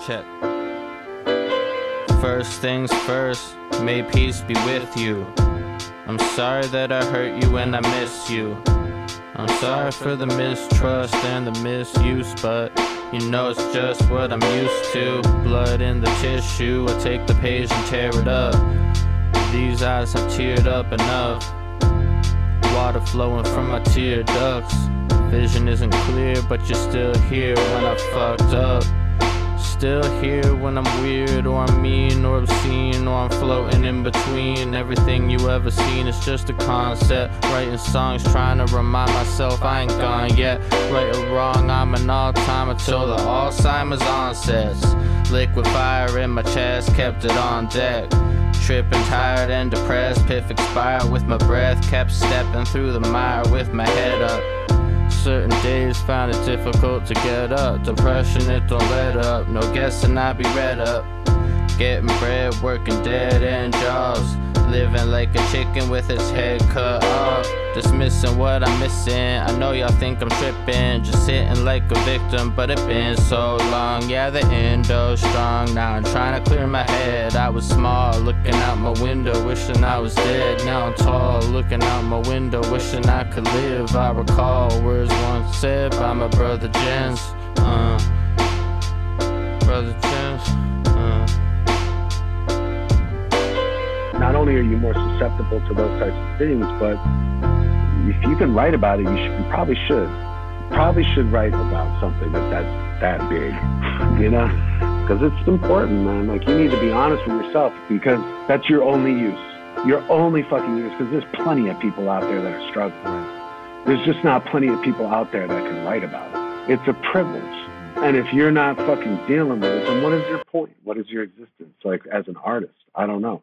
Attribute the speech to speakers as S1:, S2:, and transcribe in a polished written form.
S1: Check. First things first, may peace be with you. I'm sorry that I hurt you and I miss you. I'm sorry for the mistrust and the misuse, but you know it's just what I'm used to. Blood in the tissue, I take the page and tear it up. These eyes have teared up enough. Water flowing from my tear ducts. Vision isn't clear, but you're still here when I fucked up. Still here when I'm weird or I'm mean or obscene or I'm floating in between. Everything you ever seen is just a concept. Writing songs trying to remind myself I ain't gone yet. Right or wrong, I'm an all-timer till the Alzheimer's onsets. Liquid fire in my chest, kept it on deck. Tripping, tired and depressed, piff expired with my breath. Kept stepping through the mire with my head up. Certain days found it difficult to get up. Depression, it don't let up. No guessing I be read up. Getting bread, working dead end jobs. Living like a chicken with its head cut off. Dismissing what I'm missing. I know y'all think I'm tripping. Just sitting like a victim, but it been so long. Yeah, the endo's strong. Now I'm trying to clear my head. I was small, looking out my window, wishing I was dead. Now I'm tall, looking out my window, wishing I could live. I recall words once said by my brother Jens. Brother Jens.
S2: Not only are you more susceptible to those types of things, but if you can write about it, you probably should. You probably should write about something that's that big, you know? Because it's important, man. Like, you need to be honest with yourself, because that's your only use. Your only fucking use, because there's plenty of people out there that are struggling. There's just not plenty of people out there that can write about it. It's a privilege. And if you're not fucking dealing with it, then what is your point? What is your existence, like, as an artist? I don't know.